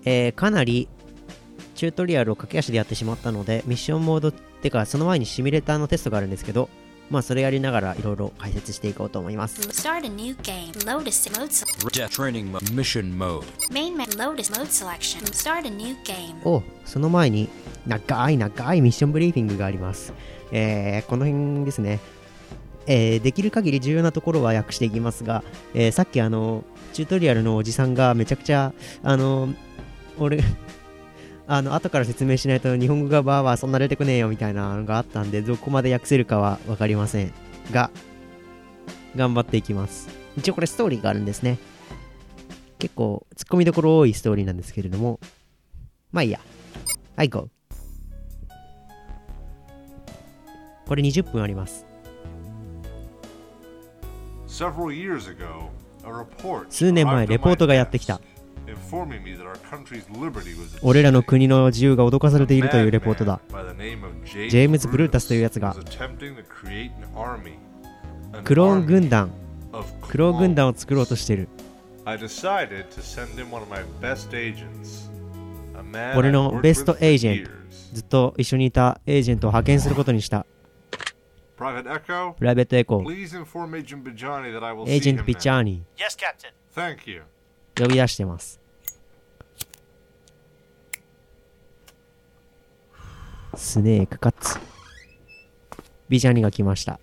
かなりチュートリアルを駆け足でやってしまったので、ミッションモードってかその前にシミュレーターのテストがあるんですけど、まあそれやりながらいろいろ解説していこうと思います。 Start a new game. Lotus mode. Training mission mode. Main Lotus mode selection. Start a new game. お、その前に長いミッションブリーフィングがあります。この辺ですね。できる限り重要なところは訳していきますが、さっきチュートリアルのおじさんがめちゃくちゃ俺後から説明しないと日本語がバーバーそんな出てこねえよみたいなのがあったんで、どこまで訳せるかは分かりませんが、頑張っていきます。一応これストーリーがあるんですね。結構突っ込みどころ多いストーリーなんですけれども、まあいいや。はい、ゴー。これ20分あります。数年前レポートがやってきた。俺らの国の自由が脅かされているというレポートだ。ジェームズ・ブルータスというやつがクローン軍団を作ろうとしている。俺のベストエージェント、ずっと一緒にいたエージェントを派遣することにした。プライベートエコー、エージェント・ピッチャーニー、呼び出してます。スネークカッツ。ビジャーニが来ました。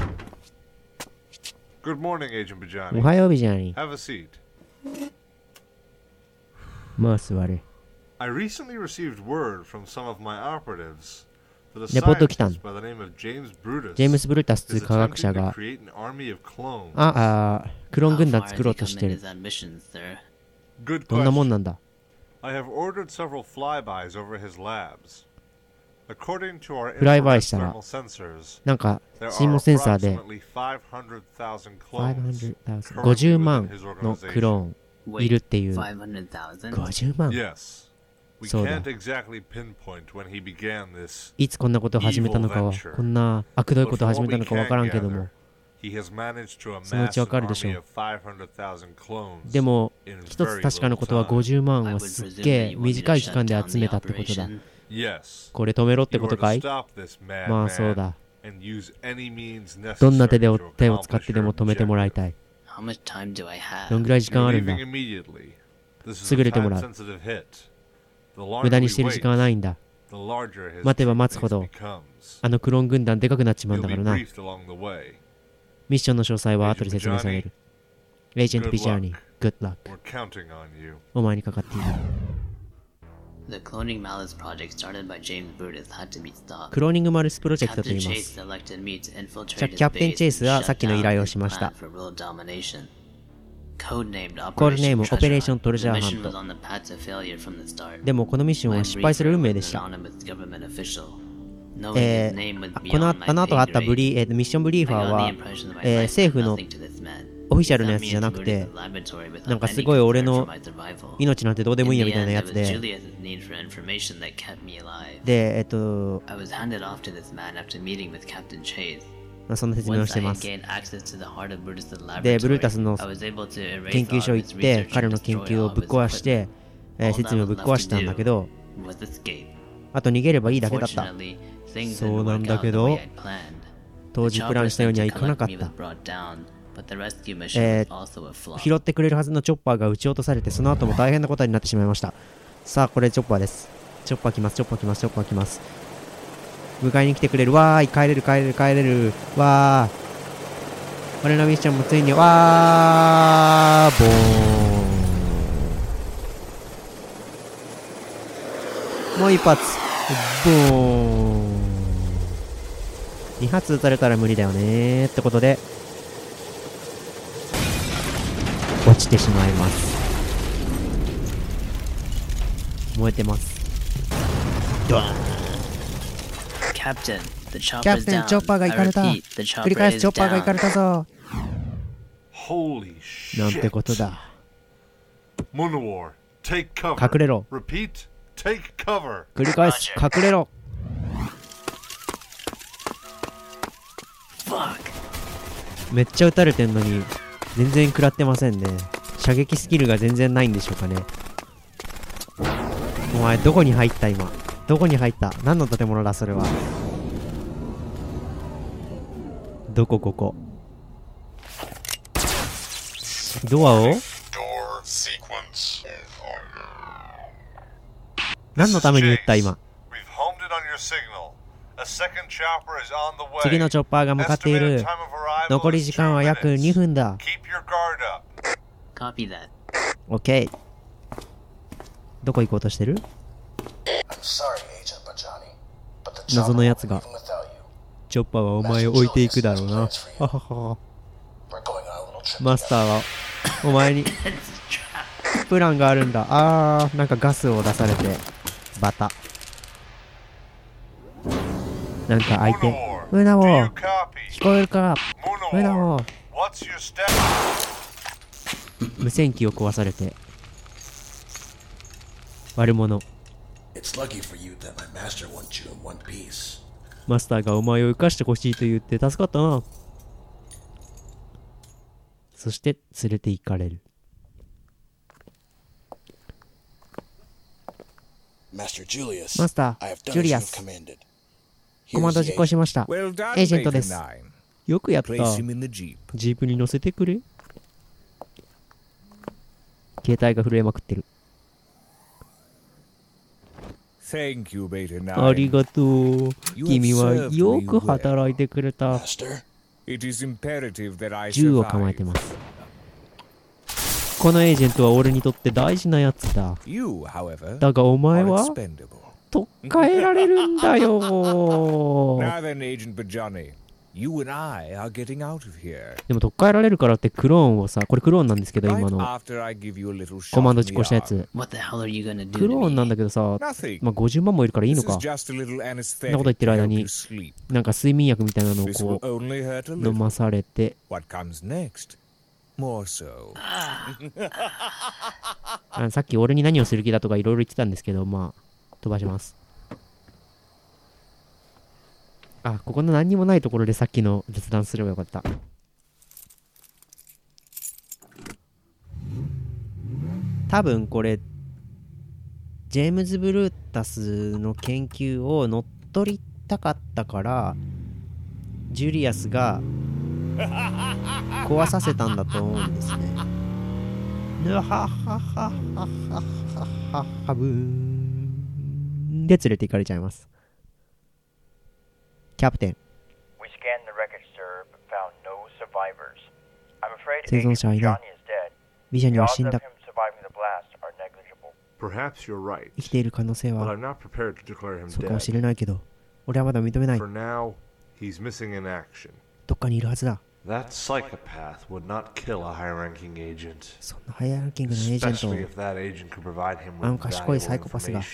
おはようビジャーニ。まあ座れ。レポート来たん。ジェームス・ブルータスという科学者がクローン軍団作ろうとしてる。どんなもんなんだ。フライバイしたらなんかシーモセンサーで50万のクローンいるっていう。50万。そうだ。いつこんなことを始めたのかは、こんな悪どいことを始めたのかわからんけども、そのうちわかるでしょう。でも一つ確かなことは、50万はすっげえ短い期間で集めたってことだ。これ止めろってことかい？まあそうだ。どんな手を使ってでも止めてもらいたい。どんぐらい時間あるんだ？すぐ出てもらう。無駄にしてる時間はないんだ。待てば待つほどあのクローン軍団でかくなっちまうんだからな。ミッションの詳細は後で説明される。エージェント・ビジャーニー、グッドラック。お前にかかっている。クローニングマルスプロジェクトと言います。キャプテン・チェイスはさっきの依頼をしました。コールネームオペレーショントレジャーハント。でもこのミッションは失敗する運命でした。この後があったミッションブリーファーは、政府のオフィシャルのやつじゃなくて、なんかすごい俺の命なんてどうでもいいよみたいなやつで、そんな説明をしてます。で、ブルータスの研究所行って、彼の研究をぶっ壊して、説明をぶっ壊したんだけど、あと逃げればいいだけだった。そうなんだけど、当時プランしたようにはいかなかった。拾ってくれるはずのチョッパーが撃ち落とされて、その後も大変なことになってしまいました。さあ、これチョッパーです。チョッパー来ます。迎えに来てくれる。わーい、帰れる。わー。俺のミッションもついに、わー、ボーン。もう一発。ボーン。2発撃たれたら無理だよねーってことで、落ちてしまいます。燃えてます。ドワーン。キャプテン、チョッパーが行かれた。繰り返す、チョッパーが行かれたぞ。なんてことだ。隠れろ。繰り返す、隠れろ。めっちゃ撃たれてんのに全然食らってませんね。射撃スキルが全然ないんでしょうかね。 お前どこに入った今。どこに入った。何の建物だそれは。どこここ。ドアを何のために撃った今。次のチョッパーが向かっている。残り時間は約2分だ。OK。どこ行こうとしてる？謎のやつが。チョッパーはお前を置いていくだろうな。ははは。マスターはお前にプランがあるんだ。なんかガスを出されてバタ。なんか相手。ムナオ聞こえるか？ムナオ無線機を壊されて悪者。マスターがお前を生かしてほしいと言って助かったな。そして連れて行かれる。マスター、ジュリアス。コマンド実行しました。エージェントです。よくやった。ジープに乗せてくれ。携帯が震えまくってる。ありがとう。君はよく働いてくれた。銃を構えてます。このエージェントは俺にとって大事なやつだ。だがお前は取っ換えられるんだよ。でも取っ換えられるからってクローンをさ、これクローンなんですけど今のコマンド実行したやつクローンなんだけどさ、まあ50万もいるからいいのか。そんなこと言ってる間になんか睡眠薬みたいなのをこう飲まされてさっき俺に何をする気だとかいろいろ言ってたんですけど、まあ飛ばします。ここの何にもないところでさっきの雑談すればよかった。多分これジェームズ・ブルータスの研究を乗っ取りたかったからジュリアスが壊させたんだと思うんですね。ぬはははははははぶーんで連れて行かれちゃいます。キャプテン。生存者はいない。ビジョンには死んだ。生きている可能性はそうかもしれないけど、俺はまだ認めない。どっかにいるはずだ。そんなハイランキングのエージェントを賢いサイコパスが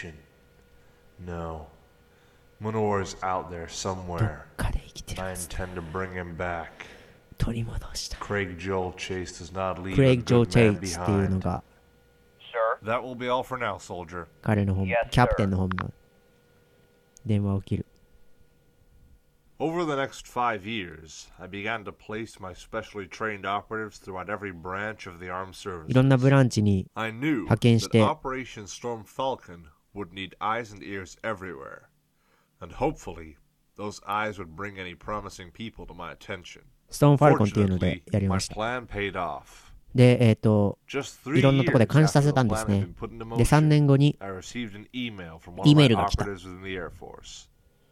Munor's out there どっ somewhere. かで生きてる I はずだ。 intend to bring him back. 取り戻した。 Craig Joel Chase does not leave クレイ a グ・ジョー・ good チェ man イツっていうの behind. が That will be all for now, soldier. 彼の本部、キャプテンの本部。電話を切る。 Over the next 5 years, I began to place my specially trained operatives throughout every branch of the armed いろん services. なブランチに I knew 派遣し that て Operation Storm Falcon would need eyes and ears everywhere. And hopefully, those eyes would bring any promising people to my attention. ストーンファルコンっていうので Fortunately, やり my ました。 plan paid off. で、 Just い 3 ろんなとこで years 監視さ after せ the たんで plan す had ね。 been put into で、3 motion, 年後に I received an email from one イ of メ my ールが来た。 operatives within the Air Force.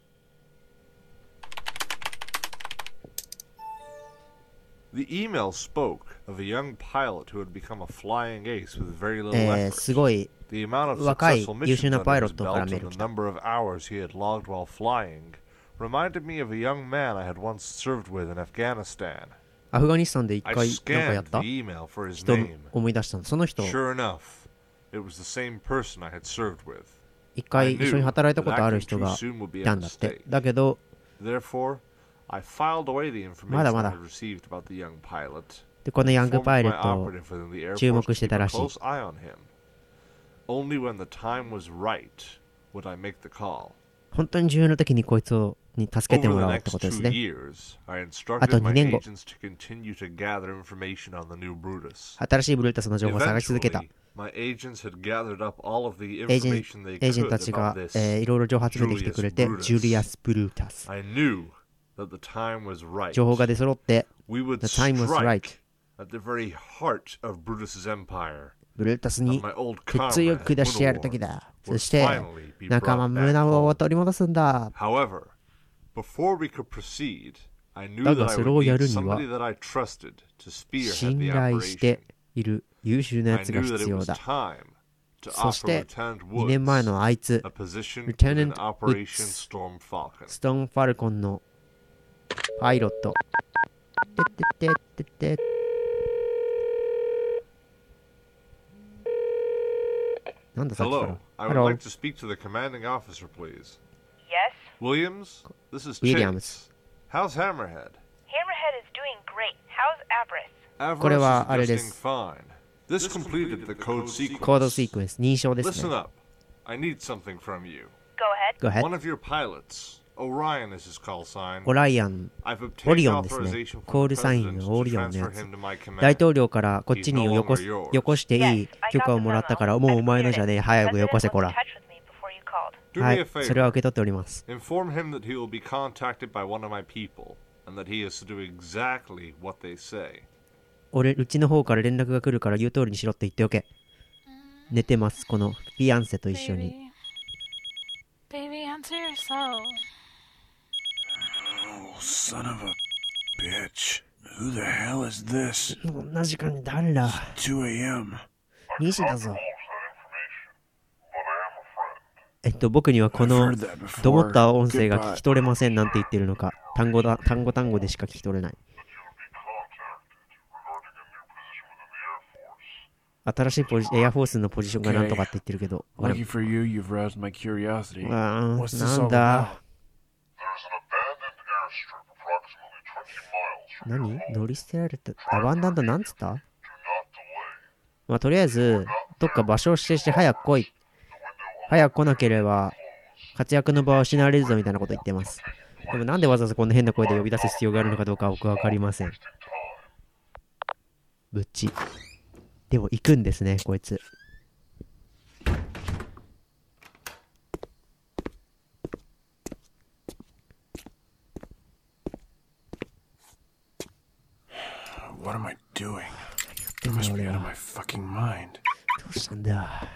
The email spoke of a young pilot who had become a flying ace with very little す effort. ごい The amount of 若い successful 優秀 missions な under パイロ his ットから belt メール and が the 来た。 number of hours he had logged while flying reminded me of a young man I had once served with in Afghanistan. アフガニスタンで一 I 回なんかやっ scanned た the email for his 人 name. 思い出したの。その人、 Sure enough, it was the same person I had served with. 一回一緒に働いたことある人がいたんだって。だけど、 Therefore, I filed away the information I had received about the young pilot. で、このヤング Informed パイロ my ットを operative within the Air 注 Force 目 to して keep た a らしい。 close eye on him. Only when the time was right would I make the call. 本当に重要な時にこいつをに助けてもらおうってことですね。あと2年後、新しいブルータスの情報を探し続けた。エージェントたちが、いろいろ情報を集めてきてくれて、ジュリアス・ブルータス。情報が出揃って、The time was right。ブルータスに鉄を下してやるときだ。そして、仲間ムナを取り戻すんだ。だがそれをやるには、信頼している優秀なやつが必要だ。そして、2年前のあいつ、Lieutenant Woods、ストーンファルコンのパイロット。なんださっきから。 Hello, I would like to speak to the commanding officer, please. Yes? Williams? This is Williams. Chase. How's Hammerhead? Hammerhead is doing great. How's Avarice? これはあれで Avarice す。 is just fine. This completed the code sequence. コードシークエンス、認証ですね。 Listen up. I need something from you. Go ahead. Go ahead. One of your pilots, Orion is his call sign. オライアン、 I've オ obtained リオンですね。 authorization コー from ル the サイン president のオ to リオンのや transfer つ。 him to my 大 command. 統領からこっちによこしていい許可をもらったから、もうお前のじゃねえ、早くよこせこら。 Do は me a い、それは favor. 受け取っております。 Inform him that he will be contacted by one of my people, and that he is to do exactly what they say. うちの方から連絡が来るから言う通りにしろって言っておけ。寝てます、このフィアンセと一緒に。 Baby, answer yourself. Oh, son of a bitch. Who the hell is this? こんな時間に誰だ。 2 a.m. 2時だぞ。僕にはこのどもった音声が聞き取れませんなんて言ってるのか、単語でしか聞き取れない。新しいエアフォースのポジションがなんとかって言ってるけど、あれ、 Lucky for you, you've roused my curiosity. なん What's this all だ。 There's an abandoned airstrip approximately 20 miles from 何乗り捨てられた。アバンダンドなんつった。 Do not delay. まあ、とりあえず、どっか場所を指定して早く来い。早く来なければ、活躍の場を失われるぞみたいなこと言ってます。でもなんでわざわざこんな変な声で呼び出す必要があるのかどうかは僕はわかりません。ぶっち。でも行くんですね、こいつ。 What am I doing? I must be out of my fucking mind. どうしたんだ。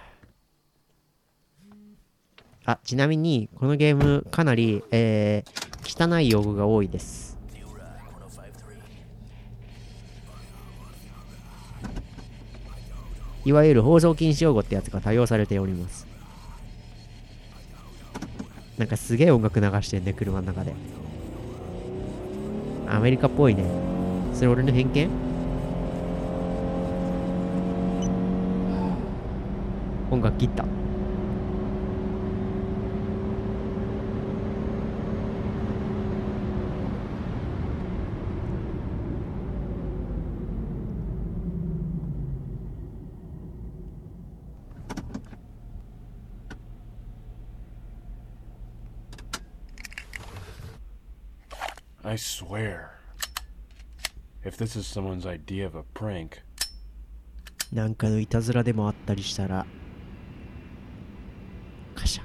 あ、ちなみに、このゲーム、かなり、汚い用語が多いです。いわゆる放送禁止用語ってやつが多用されております。なんかすげえ音楽流してんね、車の中で。アメリカっぽいね。それ俺の偏見？音楽切った。 I swear. If this is someone's idea of a prank. なんかのいたずらでもあったりしたら、カシャ。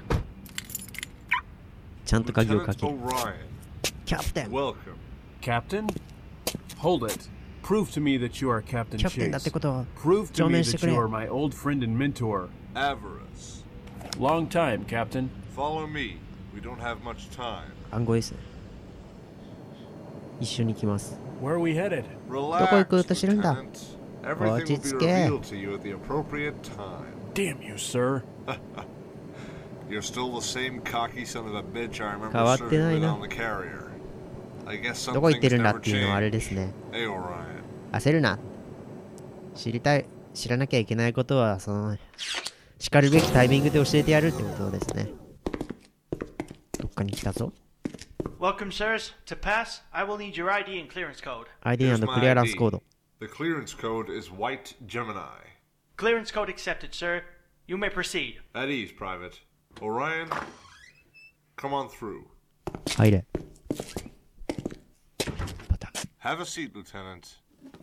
ちゃんと鍵をかける。キャプテン。 Captain? Hold it. Prove to me that you are Captain キャプテンだって Chase. ことを Prove to 証 me 明して that くれ。 you are my old friend and mentor. Avarice. Long time, Captain. Follow me. We don't have much time. 暗号ですね。一緒に行きます。 Where are we headed? どこ行くとしてるんだ。 Everything will be 落ち着け。 revealed to you at the appropriate time. Damn you, sir. You're still the same cocky son of a bitch I 変 remember わって serving ない with な。 on the carrier. I guess some どこ行って things るんだ never っていうのはあれ change. ですね。 Hey, Orion. 焦るな。知らなきゃいけないことは、しかるべきタイミングで教えてやるってことですね。どっかに来たぞ。 Welcome, sirs. To pass, I will need your ID and clearance code. ID Here's &クリアランスコード。 The clearance code is White Gemini. Clearance code accepted, sir. You may proceed. At ease, Private. Orion, come on through. 入れ。 Have a seat, Lieutenant.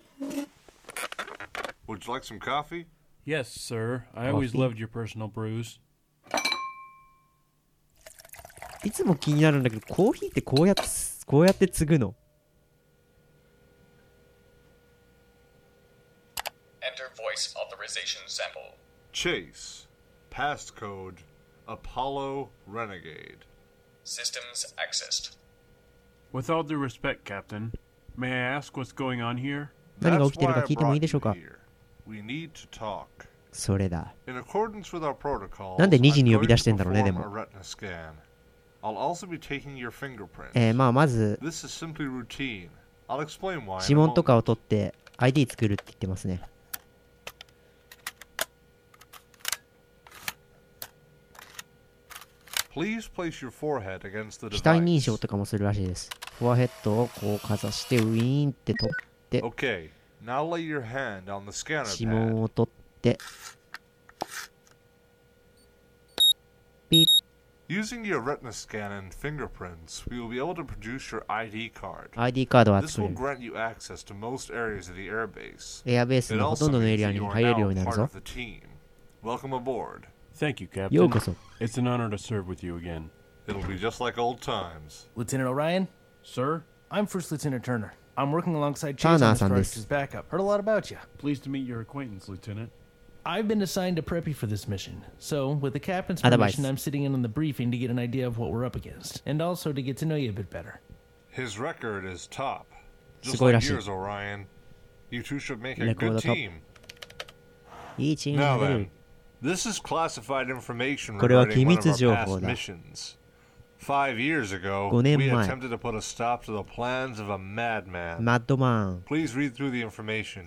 Would you like some coffee? Yes, sir. I always loved your personal brews. いつも気になるんだけど、コーヒーってこうやって継ぐの？ Enter voice authorization sample. Chase. Passcode Apollo Renegade. Systems accessed. With all due respect, Captain, may I ask what's going on here? 何が起きてるか聞いてもいいでしょうか？ We need to talk. それだ。 In accordance with our protocols, なんで2時に呼び出してんだろうね、で I'm も。 going to perform a retina scan. I'll also be taking your fingerprints. まず This is simply routine. I'll explain why. 指紋とかを取って ID 作るって言ってますね。 Please place your forehead against the 非対認 device. 証とかもするらしいです。フォアヘッドをこうかざしてウィーンって取って Okay, now lay your hand on the scanner 指紋 pad. を取ってピッ Using your retina scan and fingerprints, we will be able to produce your ID card. ID カードは This 作れ will る。 grant you access to most areas of the airbase. エアベース It のほと also んどのエ means リア that に you are 入れるよ now うになる part ぞ。 of the team. Welcome aboard. Thank you, Captain. ようこそ。 It's an honor to serve with you again. It'll be just like old times. Lieutenant Orion? Sir, I'm First Lieutenant Turner. I'm working alongside Chase Turner on this さんで project す。 as backup. Heard a lot about you. pleased to meet your acquaintance, Lieutenant. I've been assigned to prep you for this mission. So, with the captain's Advice. permission, I'm sitting in on the briefing to get an idea of what we're up against, and also to get to know you a bit better. His record is top. す Just ごいら like しい。 yours, Orion. You two should make a レコー good ドトップ。 team. いいチーム Now が出 then, る。 this is classified information これは regarding 機 one of 密 our 情 past 報だ。 missions. 5 years ago, 5年 we 前。 attempted to put a stop to the plans of a madman. マッドマン。 Please read through the information.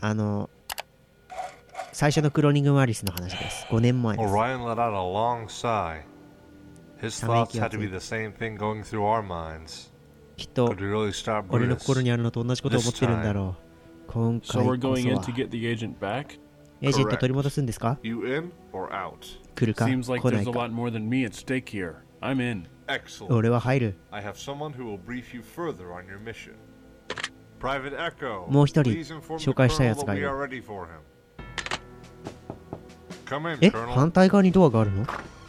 最初のクローニングマリスの話です。5年前です。 Orion let out a long sigh. His ため thoughts 息が had つ to be い the same thing going through our minds. きっと Could we really stop 俺の Brutus? 心にあるのと同じことを思ってるんだろう。今 So 回 we're こ going そ in は to get the agent back? エージェント取り戻すんですか？ You in or out? 来るか Seems like 来な there's い a か。 lot more than me at stake here. I'm in. Excellent. 俺は入る。 I have someone who will brief you further on your mission. Private Echo, もう一人 please inform the 紹介したい colonel やつ that がい we る。 are ready for him. Come in, え、 Colonel. 反対側にドアがあるの？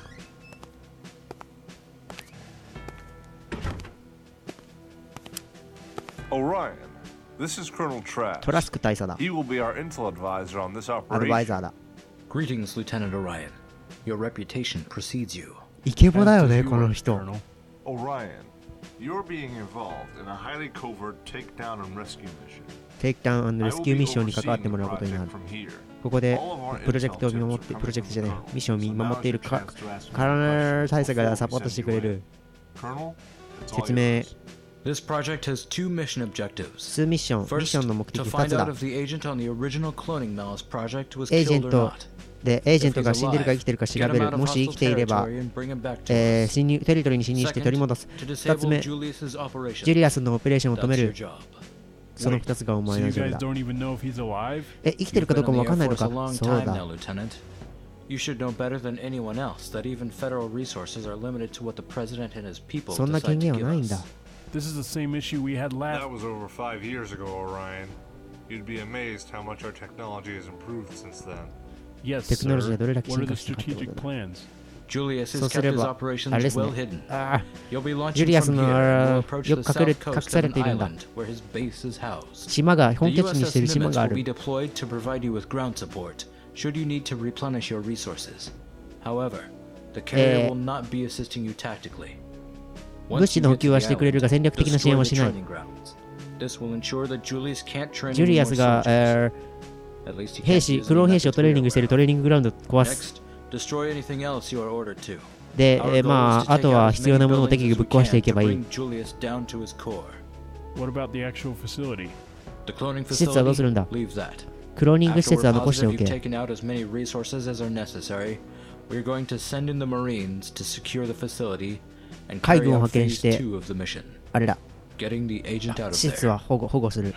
Orion, this is Colonel トラ Trask. スク大佐だ。 He will be our intel advisor on this アドバイ operation. ザーだ。 Greetings, Lieutenant Orion. Your reputation precedes you. イケボだよ As ね、 does この yours, 人。 Colonel. Orion, you're being involved in a highly covert takedown and rescue mission. テイクダウンレ I ス will キュー be ミッションに関わって overseeing も the らうことにな project る。 from here. ここで All of our プロジェクトを見守っ intel て、 tips プロジェクトじゃない、 are coming from ミッションを見 So 守 now っている is your カ chance to ask me カラネル大佐 questions が before サポー we トして send くれ you る。 in. Colonel, it's all 説明、 yours. This project has two mission objectives. 2ミッション、ミッションの目 First, 的 to 2 find つ out だ。 if the agent on the original cloning Malice project was エージェ killed ン or ト not. で、エージェン If ト he's が死んでるか生 alive, きてるか調 get べ him る。 out of もし生 hostile きていれば、 territory and bring him back to us. 侵入、テリトリーに侵入して取り戻す。 Second, to 2つ disable 目、 Julius's operation. ジュリアスのオペレーションを止め That's your る。 job. その2つがお So 前 you のジョ guys ブだ。 don't even know if he's alive? え、生きてる You've かどう been か in もわ the かんない Air の Force か a long そう time だ。 now, Lieutenant. You should know better than anyone else that even federal resources are limited to what the president and his people そんな decide 権 to 限は give ないんだ。 us. This is the same issue we had last. That was over 5 years ago, Orion. You'd be amazed how much our technology has improved since then. Yes, テクノロジー sir. がどれだけ What 進 are 化 the したかってこ strategic とだ。 plans? Julius そう has す kept れ his ば、あれ operations です well ね。 hidden. あ You'll be ジュ launching リアス from の here あ and れ will approach よ the く隠れ south 隠 coast さ of れ an ているんだ。 island where his base is housed. 島が、 The 本拠地にしてい USS る島 Nimitz があ will be る。 deployed to provide you with ground support should you need to replenish your resources. However, the carrier will not be assisting you tactically. 物資の補給はしてくれるが戦略的な支援はしない。 This will ensure that Julius can't train ジュリア any ス more が、 soldiers. At least he 兵 can't 士、 use クローン any 兵士を methods トレーニン we グしている are トレーニンググラウンドを壊す。 Next, destroy anything else you are ordered to. で、 Our goal ま is to あ、あ take と out は as 必要 many なものを buildings 適宜 as ぶ we っ壊してい can け to ばいい。 bring Julius down to his core. What about the actual facility? The cloning 施設はどうするん facility, だ？ leave that. クローニング施 After 設は we're 残してお positive you've け。 taken out as many resources as are necessary, we're going to send in the Marines to secure the facility and 海 carry 軍を out 派遣 phase して 2 of the mission, あれだ。 getting the agent out of 施設 there. は保護する。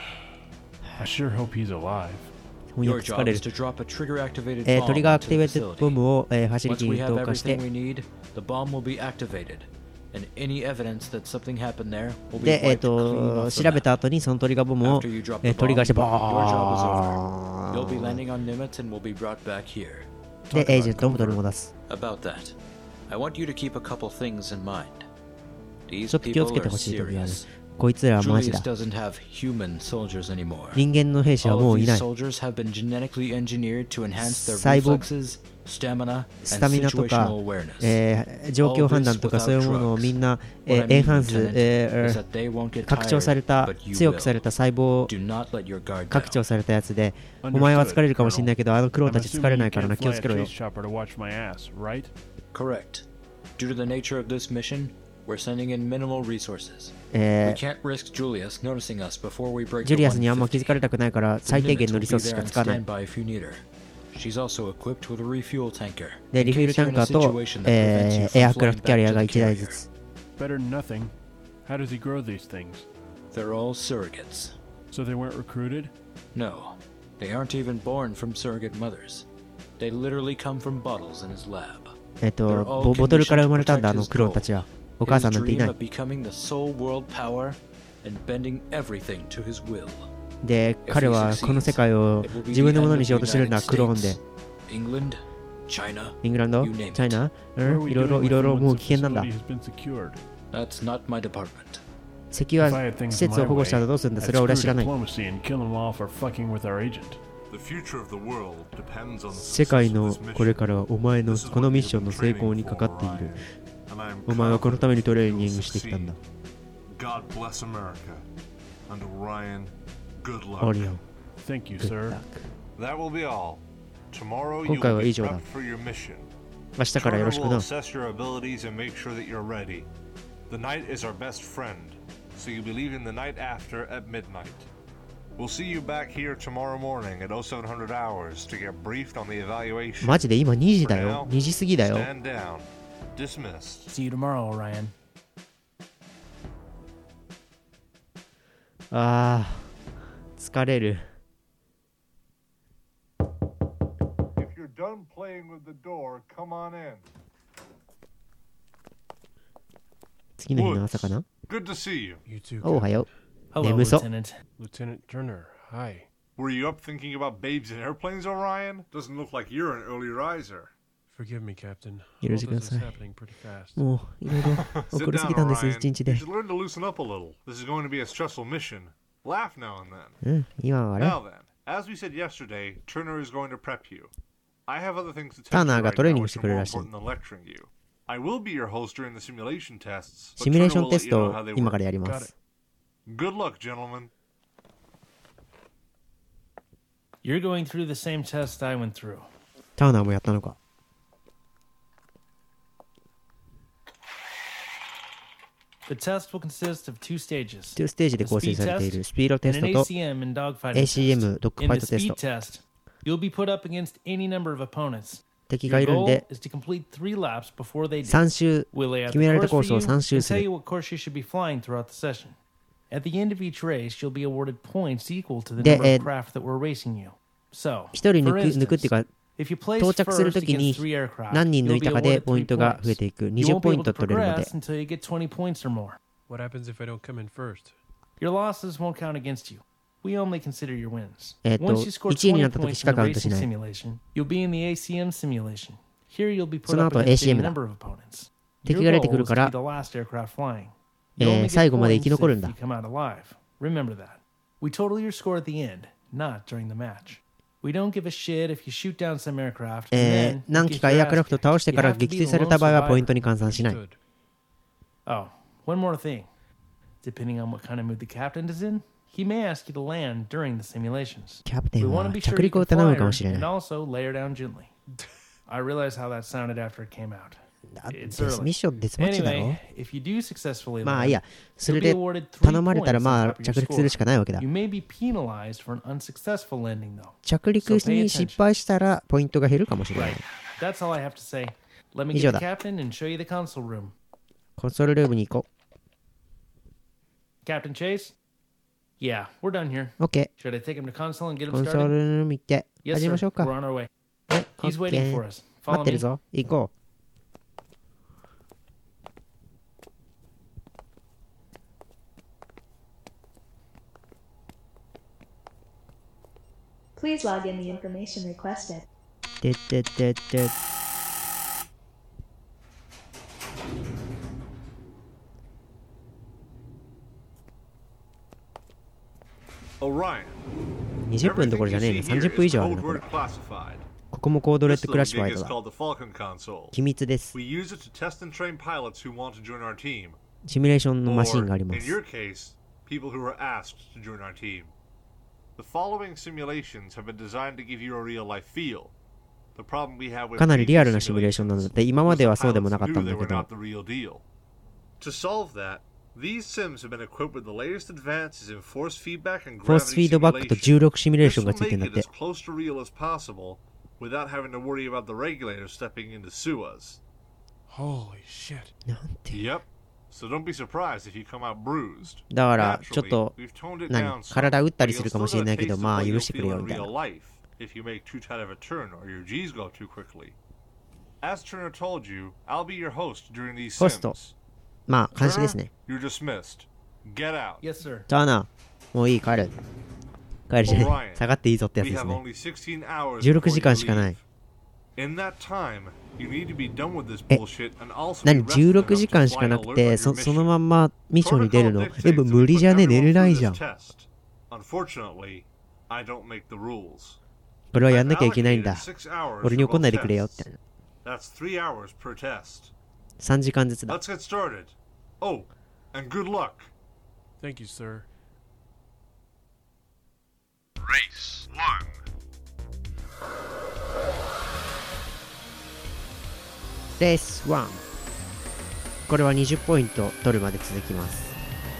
I sure hope he's alive. 翻 Your 訳疲 job れ is る。 to drop a trigger-activated ト bomb リガーアク into ティベ the ーテッドボ facility. ムを、ファシリテ Once ィ we に have 投下して everything we need, the bomb will be activated. and any evidence that something happened there will be で、 wiped clean off 調 the べた map. 後にそのトリガーボムを After you drop the トリガーして bomb, バ your job is ー over. You'll be landing on Nimitz and will be brought back here. で、エージェントを取り戻す。 About that, I want you to keep a couple things in mind. ち These ょっと気をつ people けて are ほしい時がある。 serious. こいつらはマジ Julius だ。 doesn't have human soldiers anymore. 人間の兵士は All も of うい these ない。 soldiers have been genetically engineered to enhance their 細胞 reflexes, stamina, スタ and ミナとか situational awareness. 状況判断とかそういうものをみんな、エンハンス、拡張された、強くされた細胞を Do not let your guard 拡 down. 張されたやつで、お前は疲れるかもしれないけど、あのクローンたち疲れないからな、気をつけろよ。 Correct. Due to the nature of this mission, we're sending in minimal resources. We え can't risk Julius noticing us before we break ジュ the リアスにあんま気づかれ 150. たくないから、最低限のリソースしか The 使わ Nimitz な will い be。there on standby if you need her. She's also equipped with a refuel tanker. で、リフィールタンカーと、エアクラフトキャリアが1台ずつ。 Better than nothing. How does he grow these things? They're all surrogates. So they weren't recruited? No, they aren't even born from surrogate mothers. They literally come from bottles in his lab. ボトルから生まれたんだ、あのクローンたちは。お母さんなんてい His な dream い of。becoming the sole world power and bending everything to his will. で、彼はこの世界を自分のものにしようとしてるんだ、クローンで。 England, China, イングランド、チ you name ャイ it. ナ、 What are we いろい doing ろ with いろい them ろ once もう the 危険なんだ。 facility has been secured? That's not my department. 石油は施設を保護したらどうするんだ、それは俺は知らない。 diplomacy and kill them all for fucking with our agent. The future of the world depends on the 世 success 界 of の this これ mission. からはお前の This is この what ミッ you've ション been の成功に training かか for, っている。 Ryan. And I am お前はこのためにトレー confident ニン you'll グしてきたんだ。 succeed. God bless America. And Ryan, good オ luck. リオン、 Thank you, グッ sir. ダック。 That will be all. Tomorrow 今 you 回 will は be 以上だ。 prepped for your mission. 明日からよ Turner ろしく will な。 assess your abilities and make sure that you're ready. The night is our best friend, so you'll be leaving the night after at midnight. We'll see you back here tomorrow morning at 0700 hours to get briefed on the evaluation. マジで今2時だよ。2時過ぎだよ。 Stand down. Dismissed. See you tomorrow, Orion. あー、疲れる。 If you're done playing with the door, come on in. 次の日の朝かな。 Good to see you. You too. おはよう。 Hello, Nemuso. Lieutenant. Lieutenant Turner, hi. Were you up thinking about babes and airplanes, Orion? Doesn't look like you're an early riser. Forgive me, Captain. 許 All してくだ this さ is い。 happening pretty fast. もういろいろ起 Sit こりす down, ぎたんです、 Orion. 一日 You で。 should learn to loosen up a little. This is going to be a stressful mission. Laugh now and then. うん、今はあれ Now then, as we said yesterday, Turner is going to prep you. I have other things to tell ター you ナーが right トレーニ now ングして which く are れる more らしい。 important than lecturing you. I will be your host during the simulation tests, シ but ミュレー Turner ション will テ let ス you ト know を how they 今から work. やります。 Good luck, gentlemen. You're going through the same test I went through. ターナーもやったのか。 The test will consist of two stages. 2ステージで構成されているスピードテ and ス an トと ACM and dogfighting ACM ドッグ test. ファ In イ the トテス speed ト。 test, you'll be put up against any number of opponents. 敵が Your いるん goal で is to complete 3 laps before they do. 3周 We'll lay out 決められ the たコー course スを for you 3周 and す tell る you。what course you should be flying throughout the session. At the end of each race, you'll be awarded points equal to the で、 number of craft that were racing you. So, 一人 for 抜くっていう instance, か if you place 到着する first ときに against 3 aircraft, 何人抜 you'll い be たかで awarded ポイン 3 トが増え points. ていく。 You 20 won't ポ be イン able ト to 取れるまで。 progress until you get 20 points or more. What happens if I don't come in first? Your losses won't count against you. We only consider your wins. えっと、 Once you score 1位に 20 なった時 points しか in カ the ウントし racing ない。 simulation, you'll be in the ACM simulation. Here you'll be そ put の up 後 against any ACM だ。 number of opponents. 敵が出て Your くる goal か is to ら be the last aircraft flying. You only get 最後まで生 points き残るん if だ。 you come out alive. Remember that. We total your score at the end, not during the match. We don't give a shit if you shoot down some aircraft and then 何 you 機 get か your エアク ass ラフトを kicked. 倒して You から have to 撃 be 墜 the され lone た場合はポイン survivor. トに換算しない。 Good. Oh, one more thing. Depending on what kind of mood the captain is in, he may ask you to land during the simulations. キャプテ We ン want は to be 着 sure you 陸を can 頼 fly むか her もしれ and ない also lay her down gently. I realize how that sounded after it came out. デ It's ス early. ミッションデスマッチだろ Anyway, if you do successfully まあいい land, や、そ you'll れ be で awarded 頼 3 まれたら points ま on あ top of 着 your 陸するし score. かないわけだ You。may be penalized for an unsuccessful landing, though. 着陸に失敗したらポイントが減るかもしれない Right.。That's all I have to say. Let me 以 get 上 the だ。 captain and show you the console room. コンソールルームに行こ Captain Chase? Yeah, we're done here. う。OK。 Should I take him to console and get コ him ンソール started? ルーム行って Yes, 始めま sir. しょうか。 We're on our way. はい、 He's waiting for OK。 us. 待 Follow ってる me. ぞ。行こう。 Please log in the information requested. てってってって。20分どころじゃねえの、30分以上あるのこれ。ここもコードレッドクラッシュファイトだ。機密です。シミュレーションのマシンがあります。かなりリアルなシミュレーションなので、今まではそうでもなかったんだけど。 These sims have been equipped with the latest advances in force feedback and フォースフィードバックと重力シミュレーションがついてるんだって。 This will make it as close to real as possible without having to worry about the regulators stepping into SUAs. Holy shit. なんて。 Yep. So don't be surprised if you come out bruised. だからちょっと体打ったりするかもしれないけど、まあ許してくれよみたいな。 If you make too tight of a turn or your G's go too quickly. As Turner told you, I'll be your host during these sims. まあ監視ですね。 You're dismissed. Get out. Yes, sir. ターナー、もういい、帰る。帰るじゃない。下がっていいぞってやつですね。16時間しかない。 何 ?16 時間しかなくて、そのまんまミッションに出るの。でも無理じゃね、寝れないじゃん。これはやんなきゃいけないんだ。俺に怒んないでくれよって。3時間ずつだ。 Let's get started. Oh, and good luck. Thank you, sir. Race 1. レース1。これは20ポイント取るまで続きます。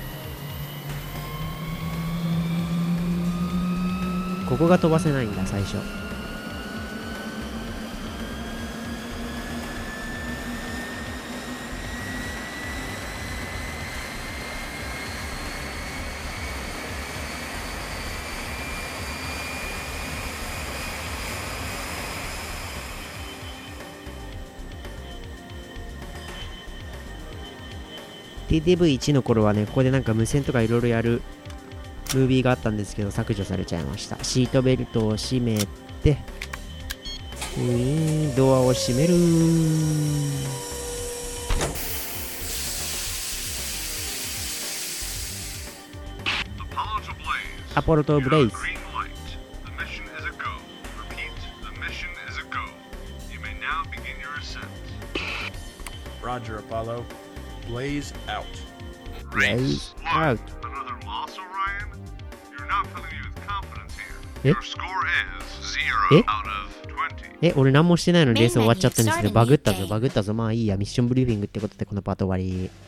ここが飛ばせないんだ、最初。TTV1 の頃はね、ここでなんか無線とかいろいろやるムービーがあったんですけど、削除されちゃいました。シートベルトを閉めて、ドアを閉める。アポロとブレイズ。 Roger, Apollo. Blaze out. Blaze out. Another loss, Orion? You're not filling me with confidence here. Your score is 0 out of 20. 俺何もしてないのにレース終わっちゃったんですけど、バグったぞ。まあいいや、ミッションブリーフィングってことでこのパート終わり。